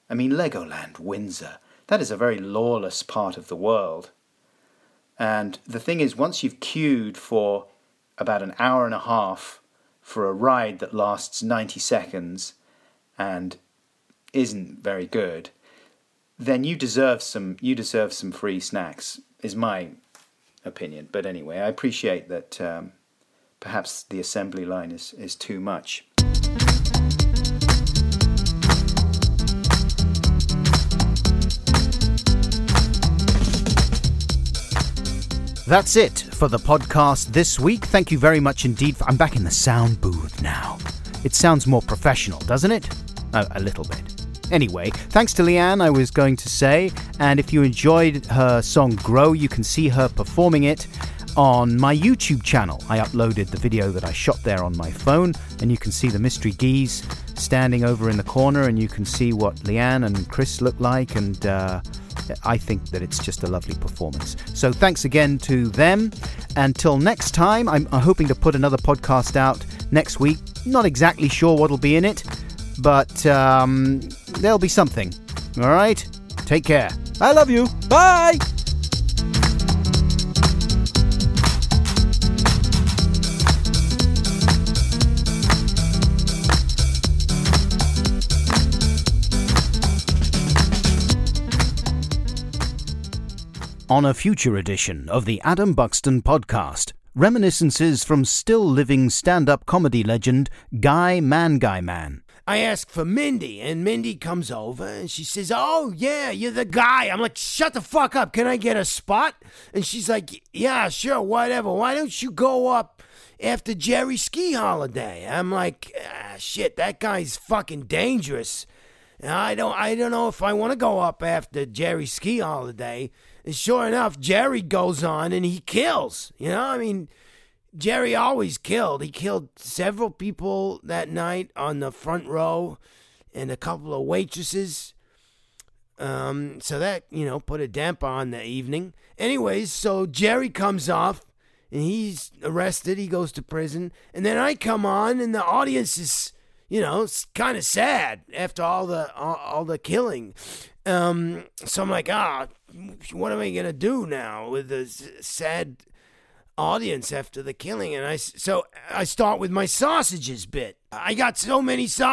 I mean, Legoland, Windsor, that is a very lawless part of the world. And the thing is, once you've queued for about an hour and a half for a ride that lasts 90 seconds and isn't very good, then you deserve some free snacks, is my opinion. But anyway, I appreciate that perhaps the assembly line is too much. That's it for the podcast this week. Thank you very much indeed. I'm back in the sound booth now. It sounds more professional, doesn't it? A little bit. Anyway, thanks to Leanne, I was going to say, and if you enjoyed her song Grow, you can see her performing it on my YouTube channel. I uploaded the video that I shot there on my phone, and you can see the Mystery Geese standing over in the corner, and you can see what Leanne and Chris look like, and I think that it's just a lovely performance. So thanks again to them. Until next time, I'm hoping to put another podcast out next week. Not exactly sure what'll be in it, but there'll be something. All right? Take care. I love you. Bye! On a future edition of the Adam Buxton podcast, reminiscences from still living stand-up comedy legend Guy Man. I ask for Mindy, and Mindy comes over, and she says, "Oh, yeah, you're the guy." I'm like, "Shut the fuck up. Can I get a spot?" And she's like, "Yeah, sure, whatever. Why don't you go up after Jerry Ski Holiday?" I'm like, shit, that guy's fucking dangerous. I don't know if I want to go up after Jerry Ski Holiday. And sure enough, Jerry goes on and he kills. You know, I mean, Jerry always killed. He killed several people that night on the front row and a couple of waitresses. So that, put a damper on the evening. Anyways, so Jerry comes off and he's arrested. He goes to prison. And then I come on and the audience is, it's kind of sad after all the killing. So I'm like, what am I going to do now with the sad audience after the killing? And I start with my sausages bit. I got so many sausages.